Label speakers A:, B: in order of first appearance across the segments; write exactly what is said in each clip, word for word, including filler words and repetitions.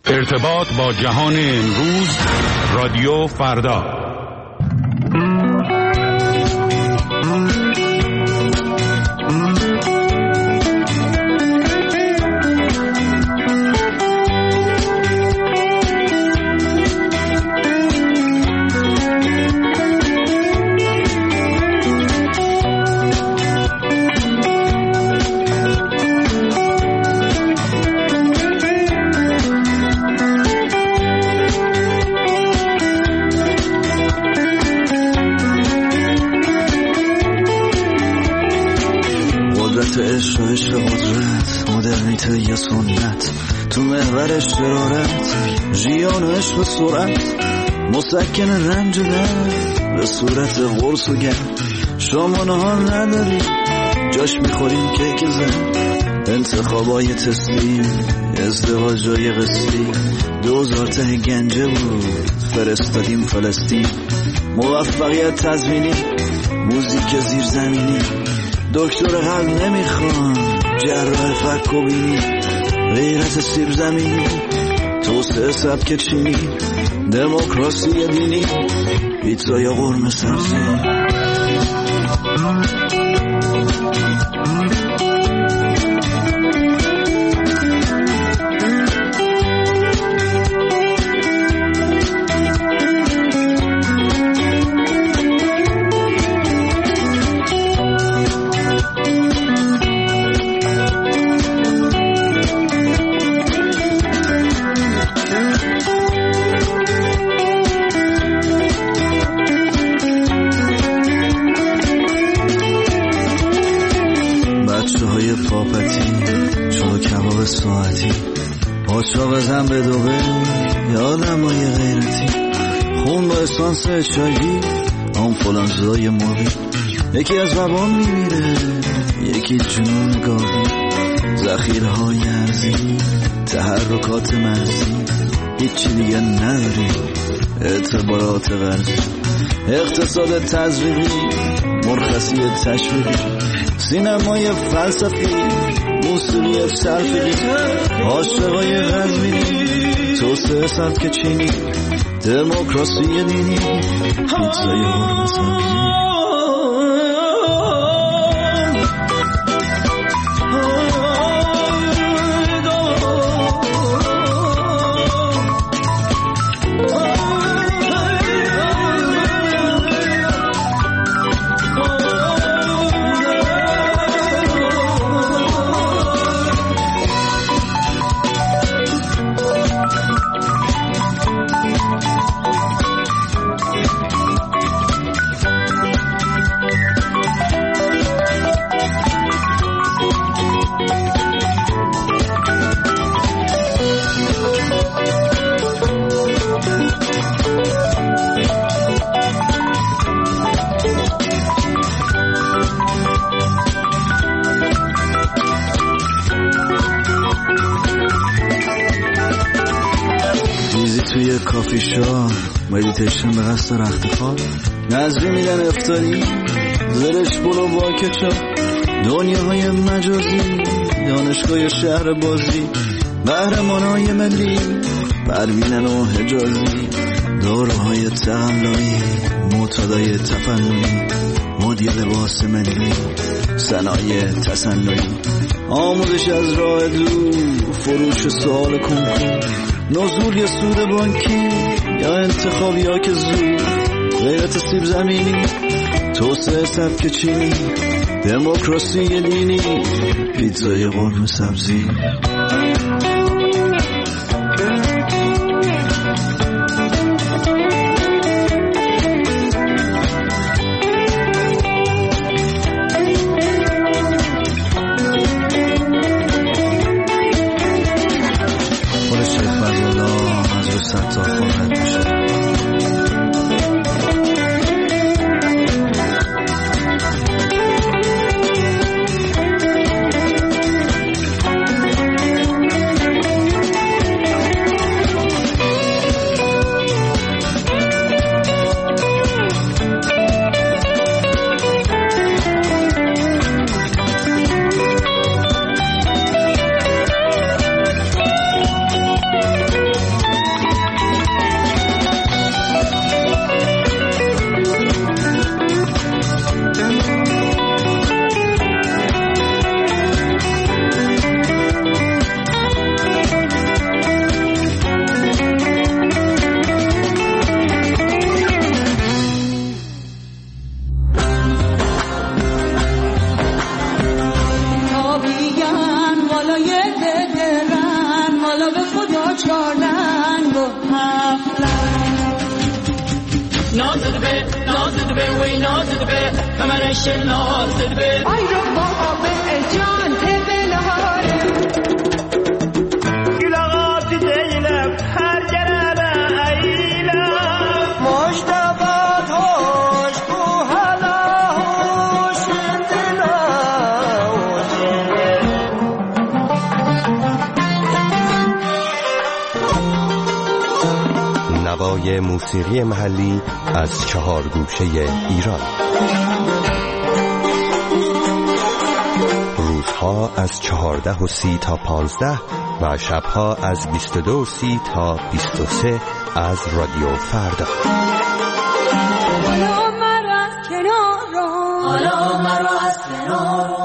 A: ارتباط با جهان امروز، رادیو فردا.
B: عشق و عشق قدرت، مدرنیته یا سنت، تو محور شرارت، ژیان و عشق سرعت، مسکن رنج و درد به صورت قرص و گرد. شما نهار نداری جاش میخوریم کیک زن، انتخابای تسلیم، ازدواج جای قسطی، دوزار ته گنجه بود فرستادیم فلسطین. موفقیت تضمینی، موزیک زیرزمینی، دکتر قلب نمیخوان، جراح فک و بینی، غیرت سیب زمینی، توسعه سبک چینی، دموکراسی دینی، پیتزا یا قرمه سبزی. ساعتی پاچا بزن به دوبه، یادم های غیرتی، خون با اسانس چایی، آنفولانزای موبی، یکی از زبان میمیره، یکی جنون گاوی، ذخیره های ارزی، تحرکات مرزی، هیچی دیگه نداری، اعتبارات ورزی، اقتصاد تزریقی، مرخصی تشویقی، سینمای فلسفی، موسیقی سرفیقی، عاشقای غزمینی، توسعه سبک چینی، دموکراسی دینی، پیتزای قرمه سبزی. توی کافی شاپ، مدیتیشن به قصد رخت خواب، نظری میدن افطاری، زرش بلو با کچاپ، دنیاهای مجازی، دانشگاه شهر بازی، قهرمانای ملی، پروینن و حجازی، داروهای تقلایی، معتادای تفننی، مدیر لباس ملی، صنایع تصنعی، آموزش از راه دور، فروش سوال کنکور، نزول یا سود بانکی یا انتخاب یا که زود، غیرت سیب زمینی، توسعه سبک چینی، دموکراسی دینی، پیتزای قرمه سبزی.
C: چارنگ و هفلنگ نازده به نازده به وی نازده به کمرش نازده به آی رو بابا به جان تبلاره گلاغات دیلم هر جرابه ایلم مشتبات هوش کو حالا هوش دلا
D: نوای موسیقی محلی از چهار گوشه ایران. روزها از چهارده و سی تا پانزده و شبها از بیست و دو و سی تا بیست و سه از رادیو فردا.
C: حالا مرا از کنار حالا مرا از کنار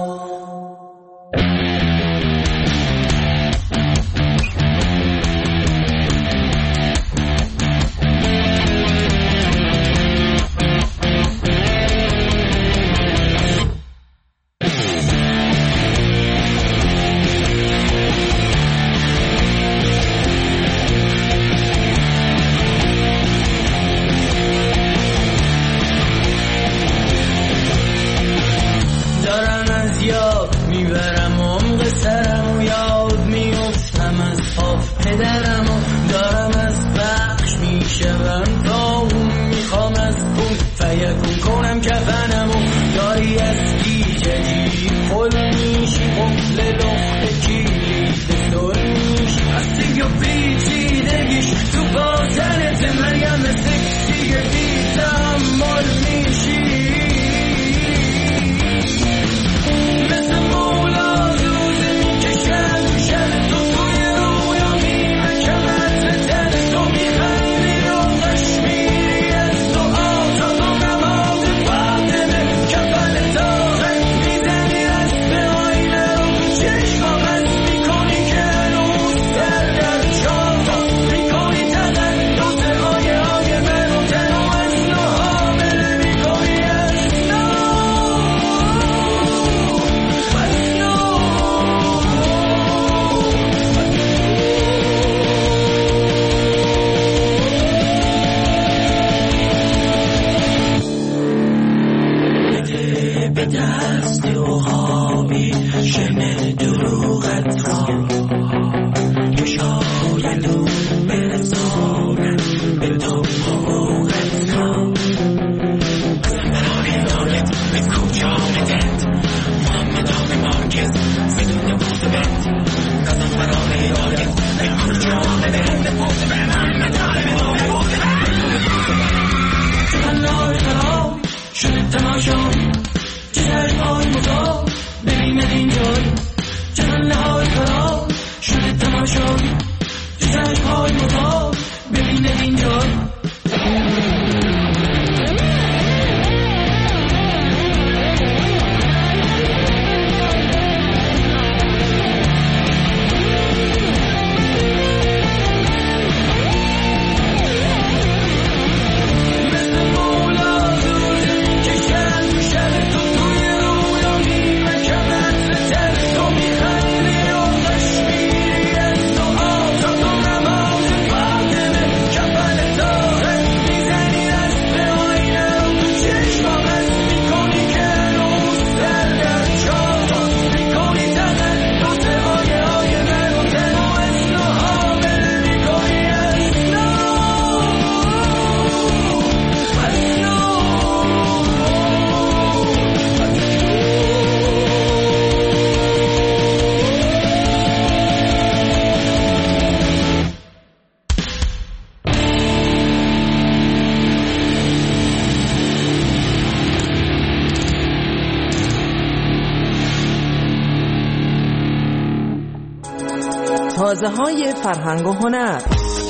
E: تازه‌های فرهنگ و هنر.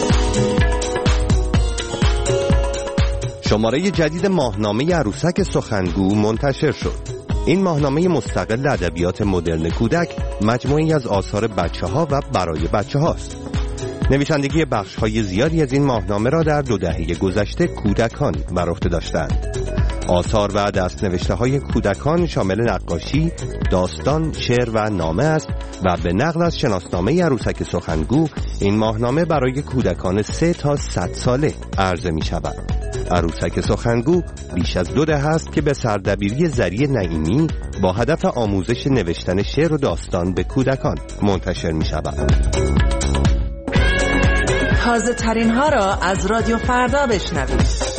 D: شماره جدید ماهنامه عروسک سخنگو منتشر شد. این ماهنامه مستقل ادبیات مدرن کودک مجموعی از آثار بچه‌ها و برای بچه‌هاست. نویسندگی بخش‌های زیادی از این ماهنامه را در دو دهه گذشته کودکان بر عهده داشتند. آثار و دست‌نوشته‌های کودکان شامل نقاشی، داستان، شعر و نامه است و به نقل از شناسنامه عروسک سخنگو این ماهنامه برای کودکان سه تا صد ساله عرضه می شود. عروسک سخنگو بیش از دو دهه است که به سردبیری زری نعیمی با هدف آموزش نوشتن شعر و داستان به کودکان منتشر می شود.
E: تازه ترین ها را از رادیو فردا بشنوید.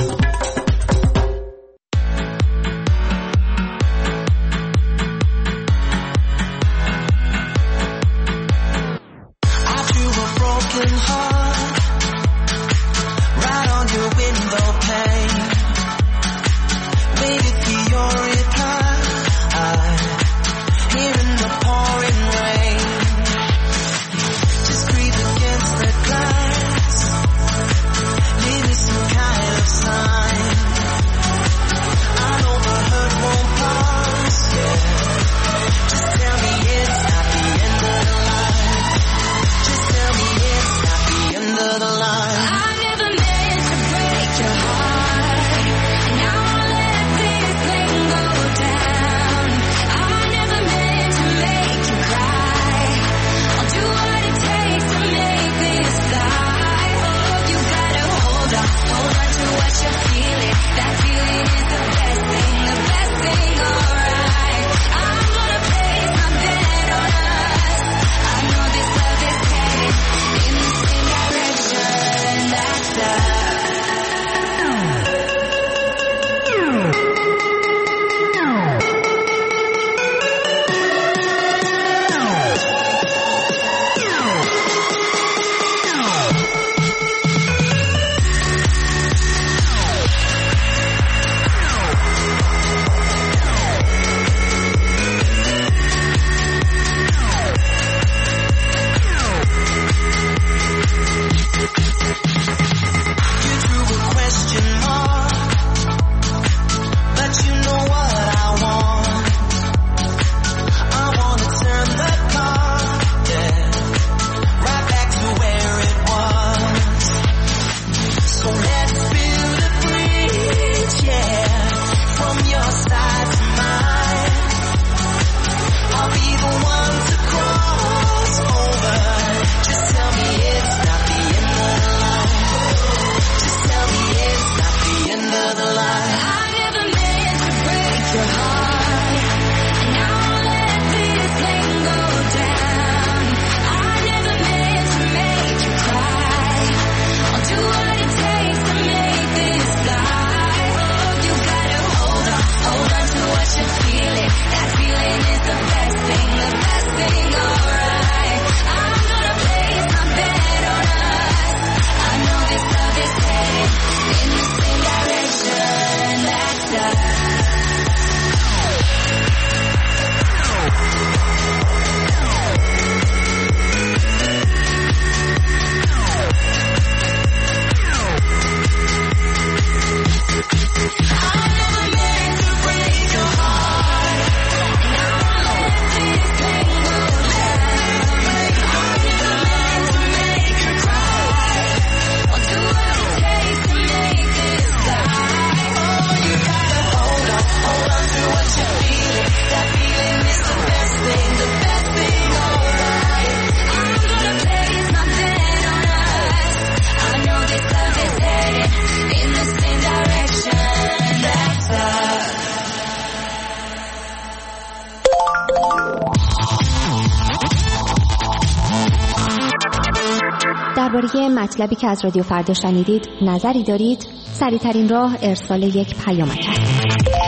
F: درباره مطلبی که از رادیو فردا شنیدید نظری دارید؟ سریع‌ترین راه ارسال یک پیامک است.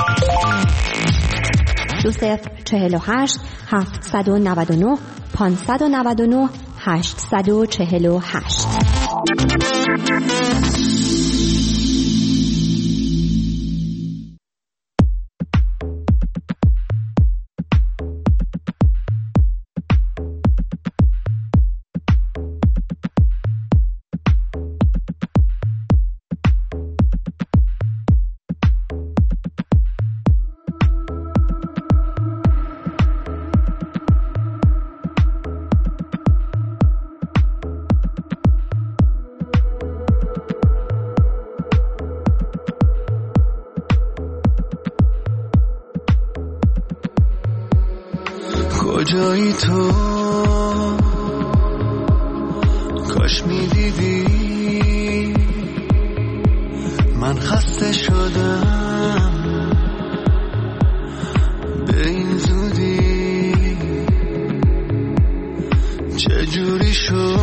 F: دو صفر چهل و هشت هفتصد و نود و نه پانصد و نود و نه هشتصد و چهل و هشت.
B: جایی تو کاش میدیدی من خسته شدم به این زودی چجوری شد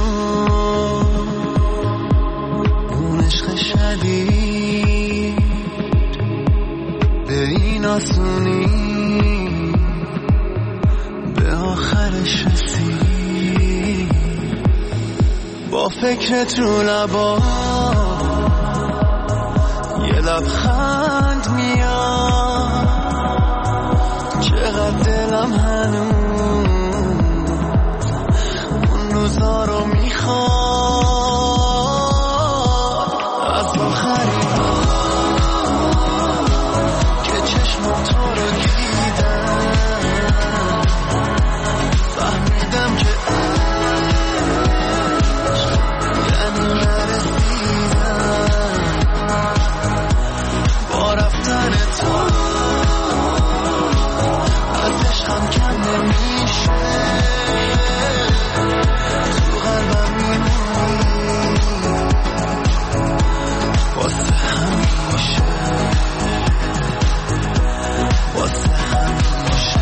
B: اون عشق شدید به این آسونی به آخرش رسید با فکرت رو لبا یه لبخند میاد چقدر دلم هنوز اون روزا رو میخواد از آخرین که چشمم تو رو دیدم فهمیدم که یعنی نرسیدم با رفتن تو از عشقم کم نمیشه تو قلبم میمونی واسه همیشه واسه همیشه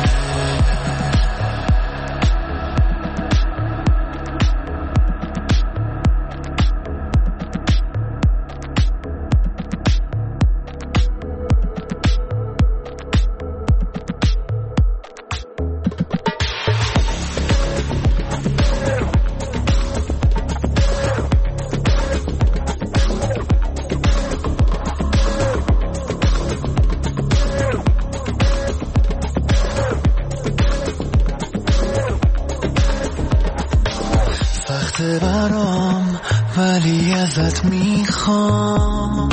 B: سخته برام ولی ازت میخوام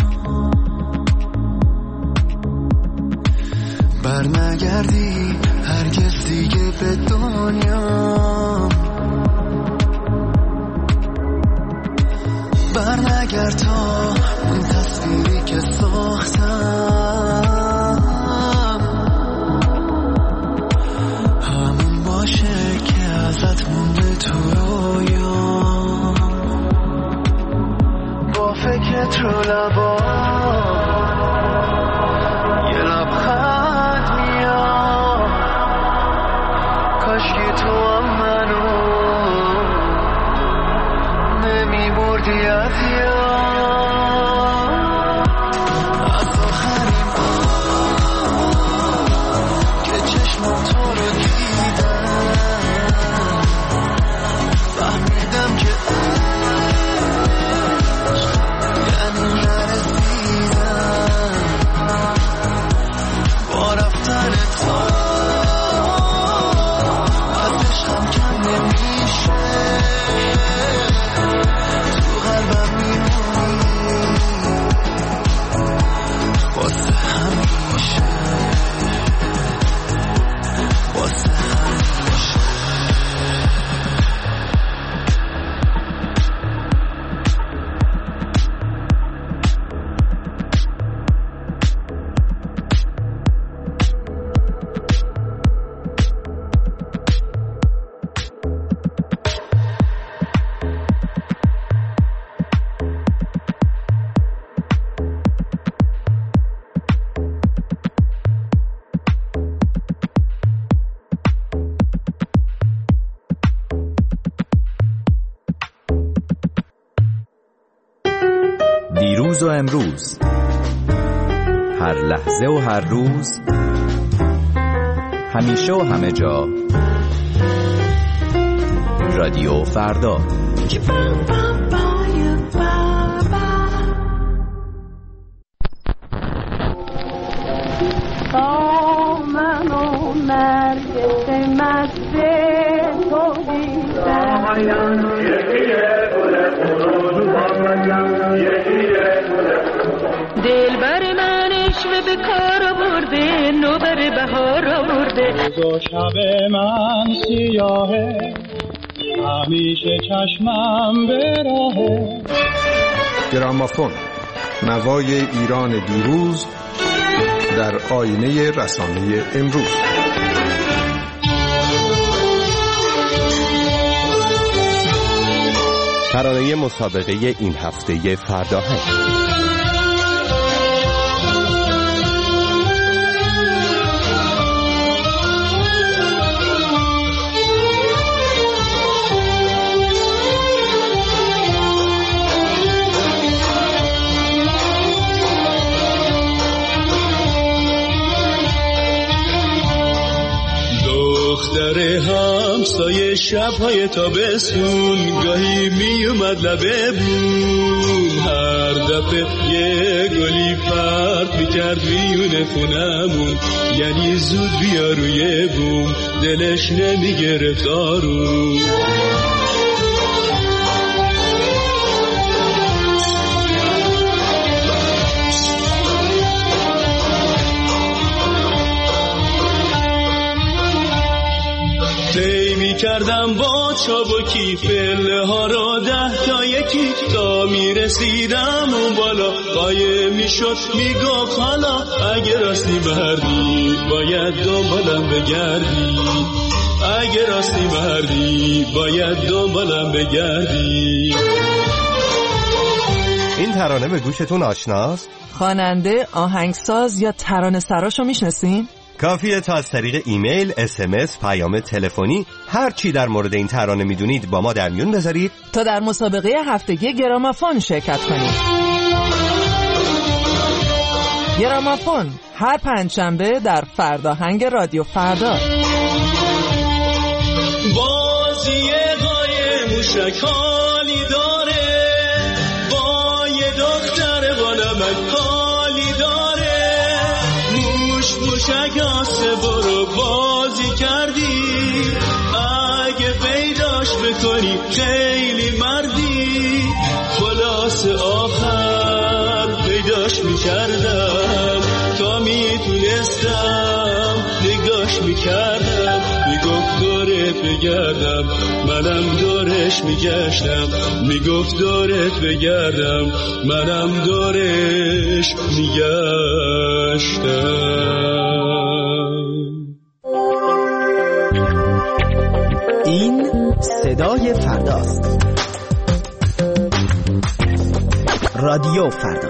B: بر نگردی هرگز دیگه به دنیا بر نگرد تا اون تصویری که ساختم همون باشه که ازت مونده تو رویا با فکرت رو لبا یه لبخند میاد کاشکی تو هم منو نمیبردی از یاد از آخرین بار که چشمم تو رو دیدم فهمیدم که یعنی نرسیدم با رفتن تو از عشقم کم نمیشه تو قلبم میمونی واسه همیشه واسه همیشه
G: دیروز و امروز، هر لحظه و هر روز، همیشه و همه جا، رادیو فردا.
C: با من و نرگس مست تو دیدم دل بر من عشق به کار برده نوبر بهار برده
H: روز شب من سیاهه همیشه چشمم به راهه.
I: گرامافون، نوای ایران دیروز در آینه رسانه امروز.
D: ترانه مسابقه این هفته فرداهنگ.
J: دختر همسایه شب‌های تابستون گاهی می اومد لبه بوم، هر دفعه یه گلی پرت میکرد میونه خونمون، یعنی زود بیا روی بوم، دلش نمیگرفت آروم. طی کردم با چابکی پله ها را ده تا یکی، تا می رسیدم اون بالا قایم می شد می گفت حالا اگه راستی مردی باید دنبالم بگردی، اگه راستی مردی باید دنبالم بگردی.
D: این ترانه به گوشتون آشناست؟
E: خواننده، آهنگساز یا ترانه سراشو میشناسین؟
D: کافیه تا از طریق ایمیل، اس ام اس، پیام تلفنی هر چی در مورد این ترانه میدونید با ما در میون بذارید
E: تا در مسابقه هفتگی گرامافون شرکت کنید. گرامافون هر پنجشنبه در فرداهنگ رادیو فردا.
J: بازی قای موشک حالی داره، با یه دختر بانمک حالی داره، موش موشک آسه برو بازی کردی، اگه پیداش بکنی خیلی مردی، خلاص آخر پیداش میکردم تا میتونستم نگاش میکردم، میگفت دورت بگردم منم دورش میگشتم، میگفت دورت بگردم منم دورش میگشتم.
K: این صدای فرداست. رادیو فردا.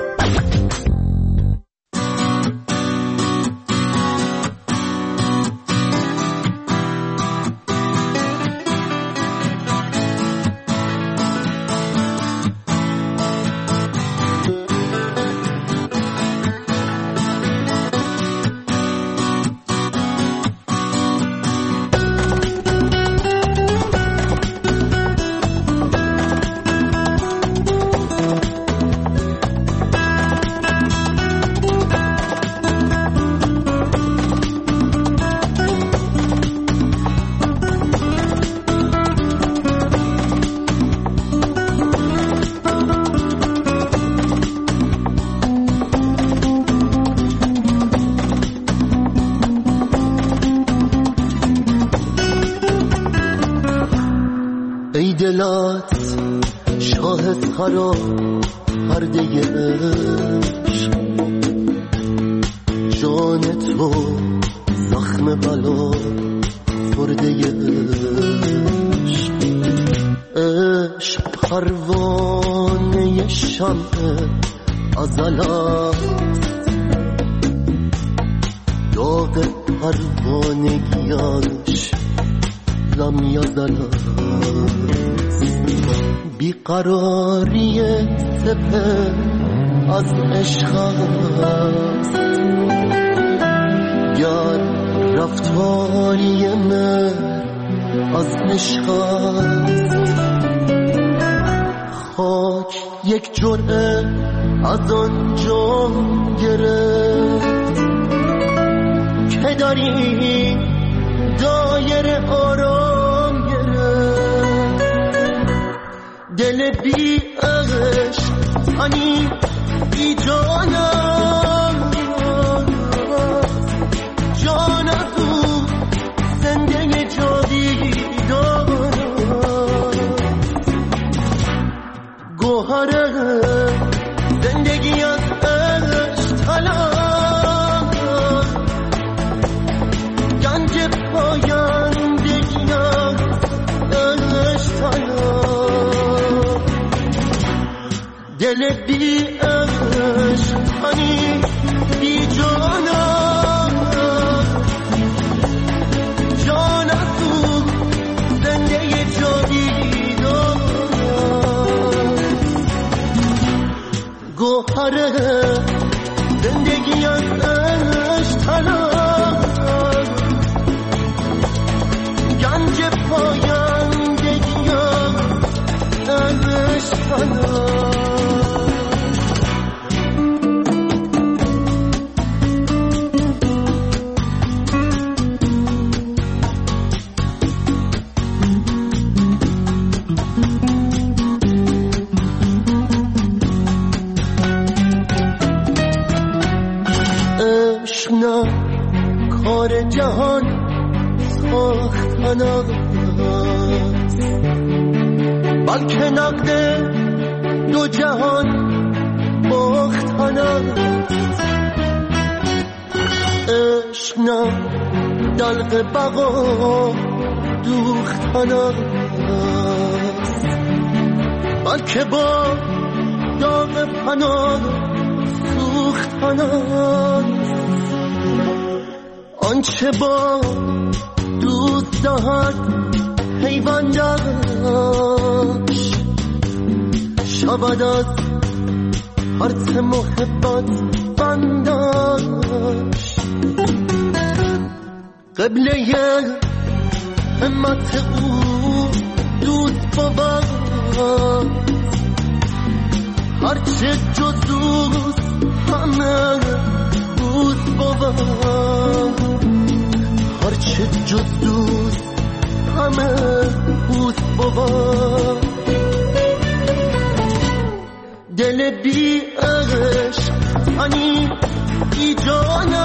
L: دلات شاهد خرا پرده عشق، جان تو زخم بلا خورده عشق، عشق پروانه شمع عضلات، داغ پروانگیاش لمیازلات، بیقراری تپه از عشق است، یار رفتاری من از عشق است، خاک یک جرعه از آن جام گرفت که داری دایر آرام گرفت، دل بی عشق تنی بی جانم، جان از او زنده جاویدانم، گوهر زندگی از عشق طلب، گنج پایندگی از عشق طلب، دل بی عشق هنی بی جانم جان تو زنده جاویدان گوهر زندگی از عشق طلب گنج پایندگی از عشق طلب کار جهان ساختن است بلکه نقد دو جهان باختن است عشق نه دلق بقا دوختن است بلکه با داغ پناه سوختن است آنچه با دوست دهد حیوان داشت شود از هرچه محبت بنداشت قبله همت او دوست بود هرچه جز دوست همه دوست بود هرچه جز دوست همه دوست بود دل بی عشق هنی بی جانم